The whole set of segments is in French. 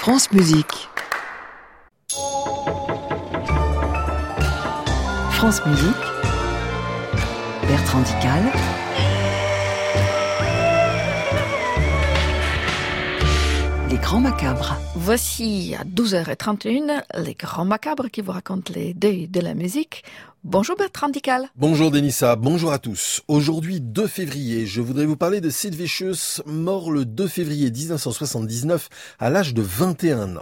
France Musique. France Musique. Bertrand Dical. Les Grands Macabres. Voici à 12h31 les Grands Macabres qui vous racontent les deuils de la musique. Bonjour Bertrand Dical. Bonjour Denissa, bonjour à tous. Aujourd'hui 2 février, je voudrais vous parler de Sid Vicious, mort le 2 février 1979 à l'âge de 21 ans.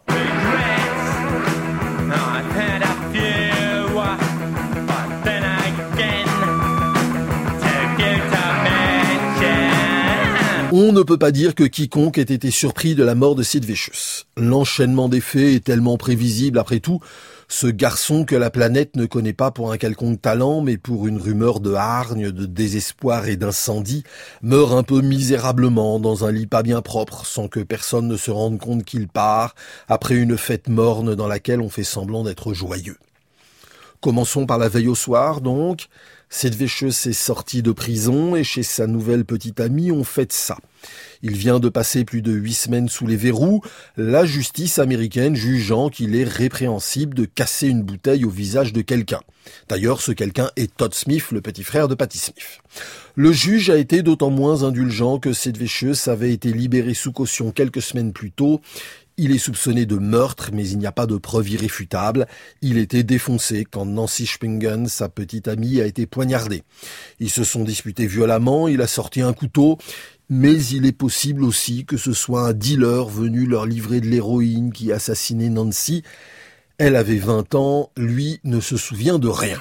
On ne peut pas dire que quiconque ait été surpris de la mort de Sid Vicious. L'enchaînement des faits est tellement prévisible après tout. Ce garçon que la planète ne connaît pas pour un quelconque talent, mais pour une rumeur de hargne, de désespoir et d'incendie, meurt un peu misérablement dans un lit pas bien propre, sans que personne ne se rende compte qu'il part, après une fête morne dans laquelle on fait semblant d'être joyeux. Commençons par la veille au soir, donc. Sid Vicious est sorti de prison et chez sa nouvelle petite amie, on fête ça. Il vient de passer plus de 8 semaines sous les verrous, la justice américaine jugeant qu'il est répréhensible de casser une bouteille au visage de quelqu'un. D'ailleurs, ce quelqu'un est Todd Smith, le petit frère de Patti Smith. Le juge a été d'autant moins indulgent que Sid Vicious avait été libéré sous caution quelques semaines plus tôt. Il est soupçonné de meurtre, mais il n'y a pas de preuve irréfutable. Il était défoncé quand Nancy Spungen, sa petite amie, a été poignardée. Ils se sont disputés violemment, il a sorti un couteau, mais il est possible aussi que ce soit un dealer venu leur livrer de l'héroïne qui a assassiné Nancy. Elle avait 20 ans, lui ne se souvient de rien.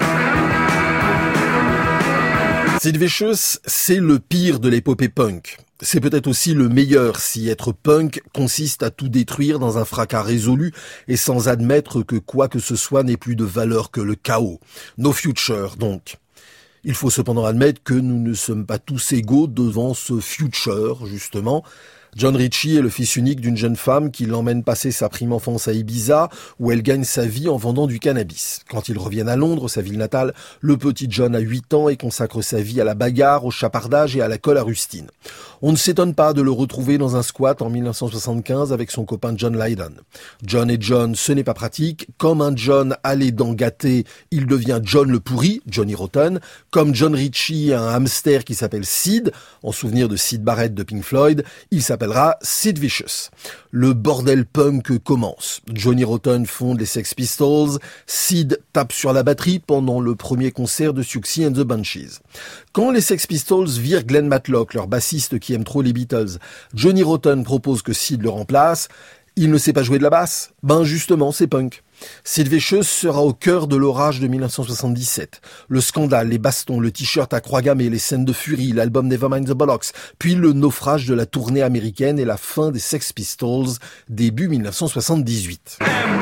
Sid Vicious, c'est le pire de l'épopée punk. C'est peut-être aussi le meilleur si être punk consiste à tout détruire dans un fracas résolu et sans admettre que quoi que ce soit n'ait plus de valeur que le chaos. No future, donc. Il faut cependant admettre que nous ne sommes pas tous égaux devant ce future, justement. John Ritchie est le fils unique d'une jeune femme qui l'emmène passer sa prime enfance à Ibiza, où elle gagne sa vie en vendant du cannabis. Quand ils reviennent à Londres, sa ville natale, le petit John a 8 ans et consacre sa vie à la bagarre, au chapardage et à la colle à rustine. On ne s'étonne pas de le retrouver dans un squat en 1975 avec son copain John Lydon. John et John, ce n'est pas pratique. Comme un John a les dents gâtées, il devient John le pourri, Johnny Rotten. Comme John Ritchie a un hamster qui s'appelle Sid, en souvenir de Syd Barrett de Pink Floyd, il s'appellera Sid Vicious. Le bordel punk commence. Johnny Rotten fonde les Sex Pistols. Sid tape sur la batterie pendant le premier concert de Siouxsie and the Banshees. Quand les Sex Pistols virent Glenn Matlock, leur bassiste qui aime trop les Beatles, Johnny Rotten propose que Sid le remplace. Il ne sait pas jouer de la basse? Ben justement, c'est punk. Sid Vicious sera au cœur de l'orage de 1977. Le scandale, les bastons, le t-shirt à croix gammée, les scènes de furie, l'album Nevermind the Bollocks, puis le naufrage de la tournée américaine et la fin des Sex Pistols, début 1978.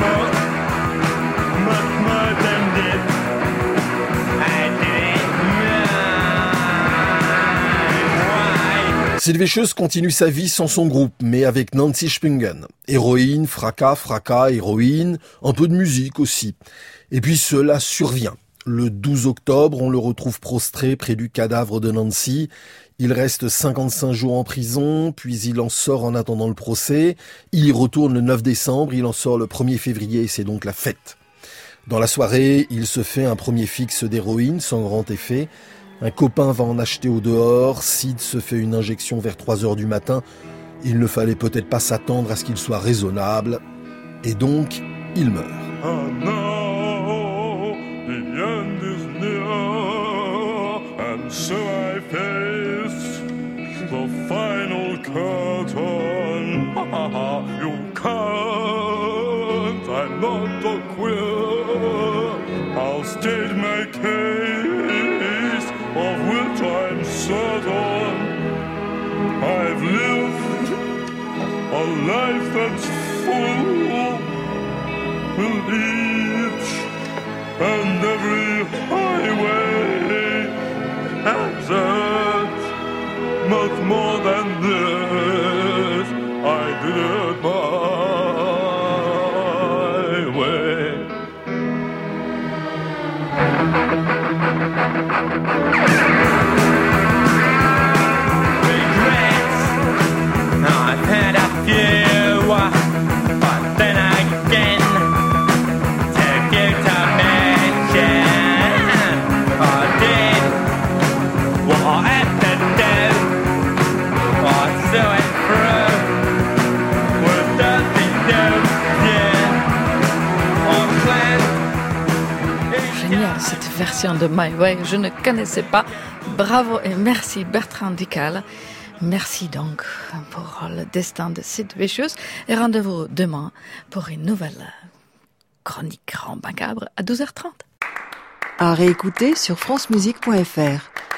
Sid Vicious continue sa vie sans son groupe, mais avec Nancy Spungen. Héroïne, fracas, héroïne, un peu de musique aussi. Et puis cela survient. Le 12 octobre, on le retrouve prostré près du cadavre de Nancy. Il reste 55 jours en prison, puis il en sort en attendant le procès. Il y retourne le 9 décembre, il en sort le 1er février, c'est donc la fête. Dans la soirée, il se fait un premier fixe d'héroïne sans grand effet. Un copain va en acheter au dehors, Sid se fait une injection vers 3h du matin. Il ne fallait peut-être pas s'attendre à ce qu'il soit raisonnable. Et donc, il meurt. And now the end is near, and so I face the final curtain. You can't, I'm not a queer. I'll state my case, of which I'm certain. I've lived a life that's full, with each and every highway exit, much more than this, I did it my way. Regrets, I've had a few, but génial cette version de My Way, je ne connaissais pas. Bravo et merci Bertrand Dical. Merci donc pour le destin de cette bêcheuse et rendez-vous demain pour une nouvelle chronique Grand Macabre à 12h30. À réécouter sur francemusique.fr.